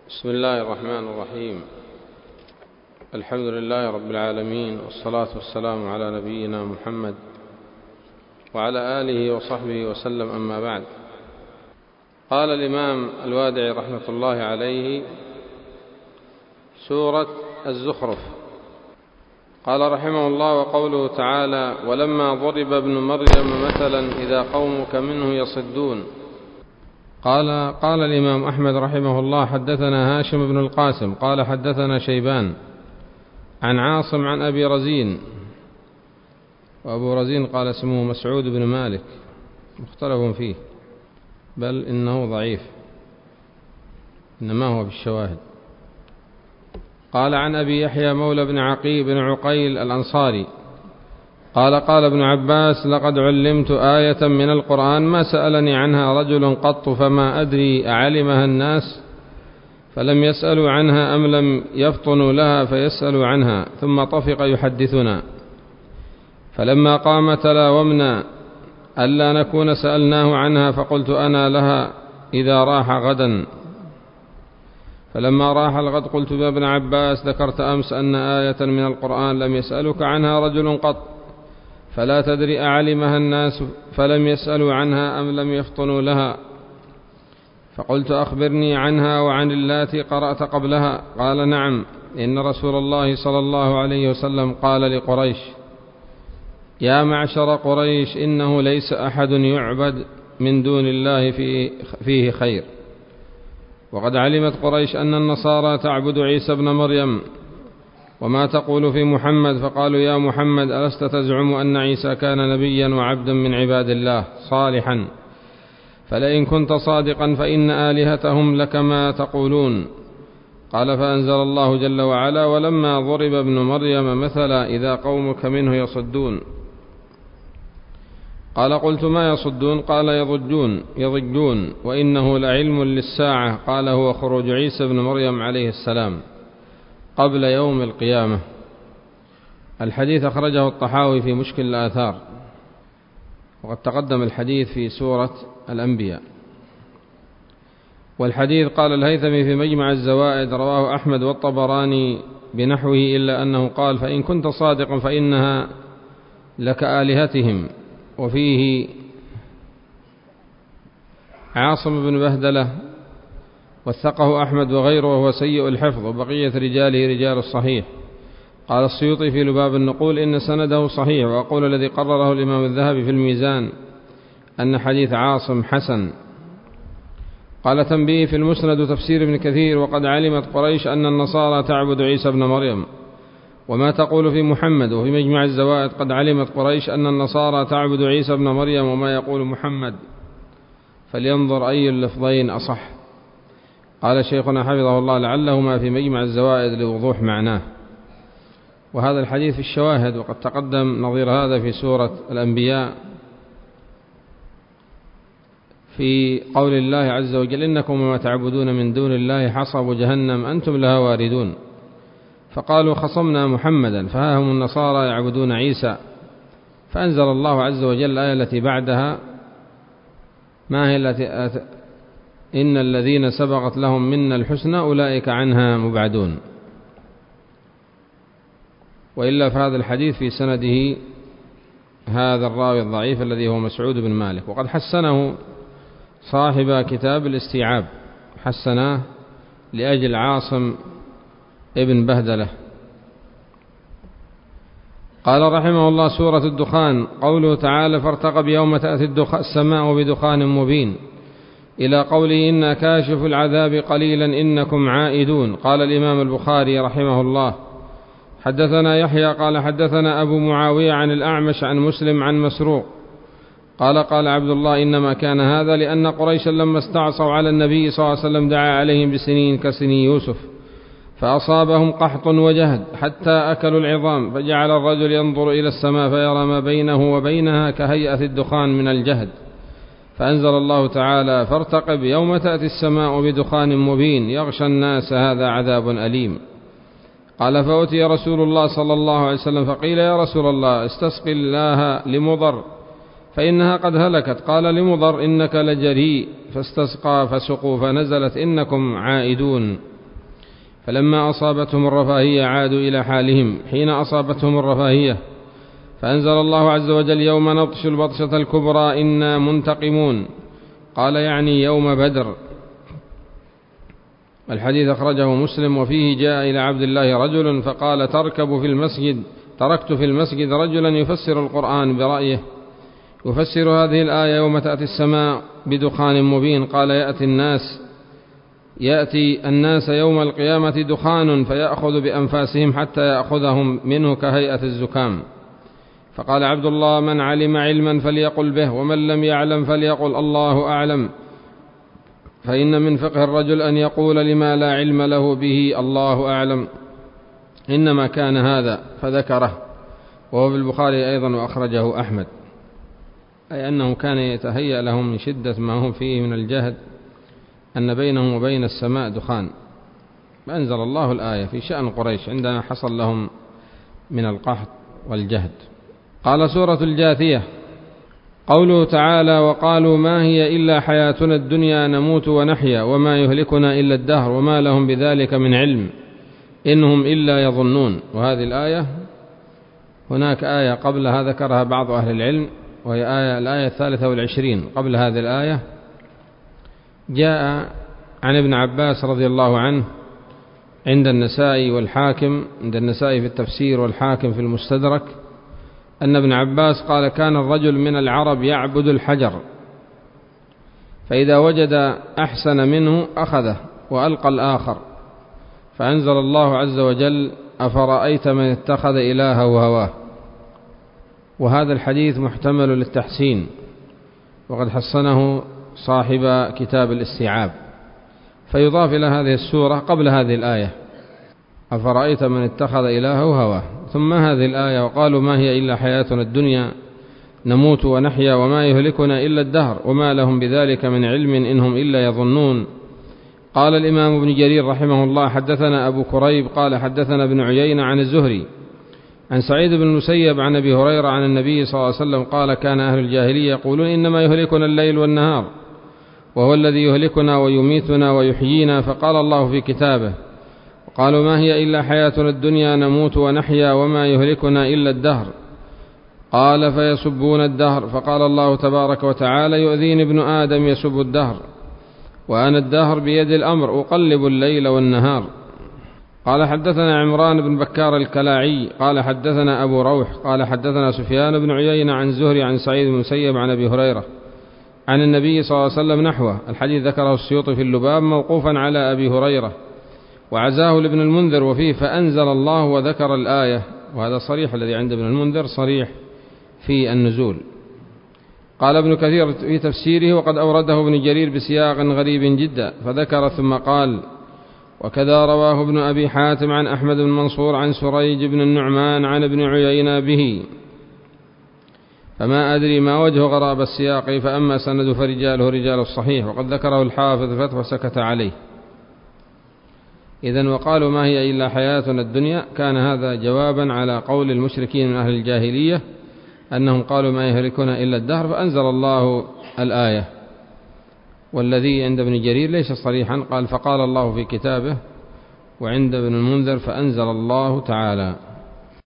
بسم الله الرحمن الرحيم. الحمد لله رب العالمين، والصلاة والسلام على نبينا محمد وعلى آله وصحبه وسلم، أما بعد. قال الإمام الوادعي رحمة الله عليه: سورة الزخرف. قال رحمه الله: وقوله تعالى: ولما ضرب ابن مريم مثلا إذا قومك منه يصدون. قال الإمام أحمد رحمه الله: حدثنا هاشم بن القاسم قال حدثنا شيبان عن عاصم عن أبي رزين، وأبو رزين قال اسمه مسعود بن مالك، مختلف فيه، بل إنه ضعيف، إنما هو بالشواهد. قال عن أبي يحيى مولى بن عقيل بن عقيل الأنصاري قال: قال ابن عباس: لقد علمت آية من القرآن ما سألني عنها رجل قط، فما أدري أعلمها الناس فلم يسألوا عنها أم لم يفطنوا لها فيسألوا عنها، ثم طفق يحدثنا، فلما قام تلاومنا ألا نكون سألناه عنها، فقلت أنا لها إذا راح غدا. فلما راح الغد قلت: يا ابن عباس، ذكرت أمس أن آية من القرآن لم يسألك عنها رجل قط، فلا تدري أعلمها الناس فلم يسألوا عنها أم لم يفطنوا لها؟ فقلت: أخبرني عنها وعن اللاتي قرأت قبلها. قال: نعم، إن رسول الله صلى الله عليه وسلم قال لقريش: يا معشر قريش، إنه ليس أحد يعبد من دون الله فيه خير. وقد علمت قريش أن النصارى تعبد عيسى ابن مريم، وما تقول في محمد؟ فقالوا: يا محمد، ألست تزعم أن عيسى كان نبيا وعبدا من عباد الله صالحا؟ فلئن كنت صادقا فإن آلهتهم لكما تقولون. قال: فأنزل الله جل وعلا: ولما ضرب ابن مريم مثلا إذا قومك منه يصدون. قال: قلت: ما يصدون؟ قال: يضجون، وإنه لعلم للساعة. قال: هو خروج عيسى ابن مريم عليه السلام قبل يوم القيامة. الحديث أخرجه الطحاوي في مشكل الآثار، وقد تقدم الحديث في سورة الأنبياء. والحديث قال الهيثمي في مجمع الزوائد: رواه أحمد والطبراني بنحوه، إلا أنه قال: فإن كنت صادقا فإنها لكآلهتهم. وفيه عاصم بن بهدلة وثقه أحمد وغيره، وهو سيء الحفظ، وبقية رجاله رجال الصحيح. قال السيوطي في لباب النقول: إن سنده صحيح. وأقول الذي قرره الإمام الذهبي في الميزان أن حديث عاصم حسن. قال تنبيه في المسند تفسير ابن كثير: وقد علمت قريش أن النصارى تعبد عيسى ابن مريم، وما تقول في محمد. وفي مجمع الزوائد: قد علمت قريش أن النصارى تعبد عيسى ابن مريم، وما يقول محمد، فلينظر أي اللفظين أصح. قال شيخنا حفظه الله: لعله ما في مجمع الزوائد لوضوح معناه. وهذا الحديث في الشواهد، وقد تقدم نظير هذا في سورة الأنبياء في قول الله عز وجل: إنكم وما تعبدون من دون الله حصب جهنم أنتم لها واردون. فقالوا: خصمنا محمدا، فها هم النصارى يعبدون عيسى. فأنزل الله عز وجل الآية التي بعدها: ما هي التي إن الذين سبقت لهم منا الحسنى أولئك عنها مبعدون. وإلا فهذا الحديث في سنده هذا الراوي الضعيف الذي هو مسعود بن مالك، وقد حسنه صاحب كتاب الاستيعاب، حسناه لأجل عاصم ابن بهدلة. قال رحمه الله: سورة الدخان. قوله تعالى: فارتقب يوم تأتي السماء بدخان مبين، إلى قوله: إنا كاشف العذاب قليلا إنكم عائدون. قال الإمام البخاري رحمه الله: حدثنا يحيى قال حدثنا أبو معاوية عن الأعمش عن مسلم عن مسروق قال عبد الله: إنما كان هذا لأن قريشا لما استعصوا على النبي صلى الله عليه وسلم دعا عليهم بسنين كسني يوسف، فأصابهم قحط وجهد حتى أكلوا العظام، فجعل الرجل ينظر إلى السماء فيرى ما بينه وبينها كهيئة الدخان من الجهد، فأنزل الله تعالى: فارتقب يوم تأتي السماء بدخان مبين يغشى الناس هذا عذاب أليم. قال: فأتي رسول الله صلى الله عليه وسلم فقيل: يا رسول الله، استسقي الله لمضر فإنها قد هلكت. قال لمضر: إنك لجريء. فاستسقى فسقوا، فنزلت: إنكم عائدون. فلما أصابتهم الرفاهية عادوا إلى حالهم حين أصابتهم الرفاهية، فأنزل الله عز وجل يوم نبطش البطشة الكبرى إنا منتقمون، قال يعني يوم بدر. الحديث أخرجه مسلم. وفيه جاء إلى عبد الله رجل فقال تركت في المسجد رجلا يفسر القرآن برأيه، يفسر هذه الآية يوم تأتي السماء بدخان مبين، قال يأتي الناس يوم القيامة دخان فيأخذ بأنفاسهم حتى يأخذهم منه كهيئة الزكام. فقال عبد الله من علم علما فليقل به، ومن لم يعلم فليقل الله أعلم، فإن من فقه الرجل أن يقول لما لا علم له به الله أعلم، إنما كان هذا، فذكره. وهو بالبخاري أيضا وأخرجه أحمد، أي أنه كان يتهيأ لهم من شدة ما هم فيه من الجهد أن بينهم وبين السماء دخان، فأنزل الله الآية في شأن قريش عندما حصل لهم من القحط والجهد. قال سورة الجاثية. قوله تعالى وقالوا ما هي إلا حياتنا الدنيا نموت ونحيا وما يهلكنا إلا الدهر وما لهم بذلك من علم إنهم إلا يظنون. وهذه الآية هناك آية قبلها ذكرها بعض أهل العلم، وهي الآية 23 قبل هذه الآية. جاء عن ابن عباس رضي الله عنه عند النسائي والحاكم، عند النسائي في التفسير والحاكم في المستدرك، أن ابن عباس قال كان الرجل من العرب يعبد الحجر، فإذا وجد أحسن منه أخذه وألقى الآخر، فأنزل الله عز وجل أفرأيت من اتخذ إلهه هواه. وهذا الحديث محتمل للتحسين، وقد حسنه صاحب كتاب الاستيعاب، فيضاف إلى هذه السورة قبل هذه الآية أفرأيت من اتخذ إلهه هواه، ثم هذه الآية وقالوا ما هي إلا حياتنا الدنيا نموت ونحيا وما يهلكنا إلا الدهر وما لهم بذلك من علم إنهم إلا يظنون. قال الإمام ابن جرير رحمه الله حدثنا أبو كريب قال حدثنا ابن عيينة عن الزهري عن سعيد بن المسيب عن أبي هريرة عن النبي صلى الله عليه وسلم قال كان أهل الجاهلية يقولون إنما يهلكنا الليل والنهار وهو الذي يهلكنا ويميتنا ويحيينا، فقال الله في كتابه قالوا ما هي إلا حياتنا الدنيا نموت ونحيا وما يهلكنا إلا الدهر، قال فيسبون الدهر، فقال الله تبارك وتعالى يؤذيني ابن آدم يسب الدهر وأنا الدهر بيد الأمر أقلب الليل والنهار. قال حدثنا عمران بن بكار الكلاعي قال حدثنا أبو روح قال حدثنا سفيان بن عيينة عن زهري عن سعيد بن المسيب عن أبي هريرة عن النبي صلى الله عليه وسلم نحوه. الحديث ذكره السيوطي في اللباب موقوفا على أبي هريرة، وعزاه لابن المنذر وفيه فأنزل الله وذكر الآية، وهذا صريح الذي عند ابن المنذر صريح في النزول. قال ابن كثير في تفسيره وقد أورده ابن جرير بسياق غريب جدا، فذكر ثم قال وكذا رواه ابن أبي حاتم عن أحمد بن منصور عن سريج بن النعمان عن ابن عيينة به، فما أدري ما وجه غراب السياق، فأما سند فرجاله رجال الصحيح، وقد ذكره الحافظ فتح وسكت عليه. إذن وقالوا ما هي إلا حياتنا الدنيا، كان هذا جوابا على قول المشركين من أهل الجاهلية أنهم قالوا ما يهلكنا إلا الدهر، فأنزل الله الآية. والذي عند ابن جرير ليس صريحا، قال فقال الله في كتابه، وعند ابن المنذر فأنزل الله تعالى.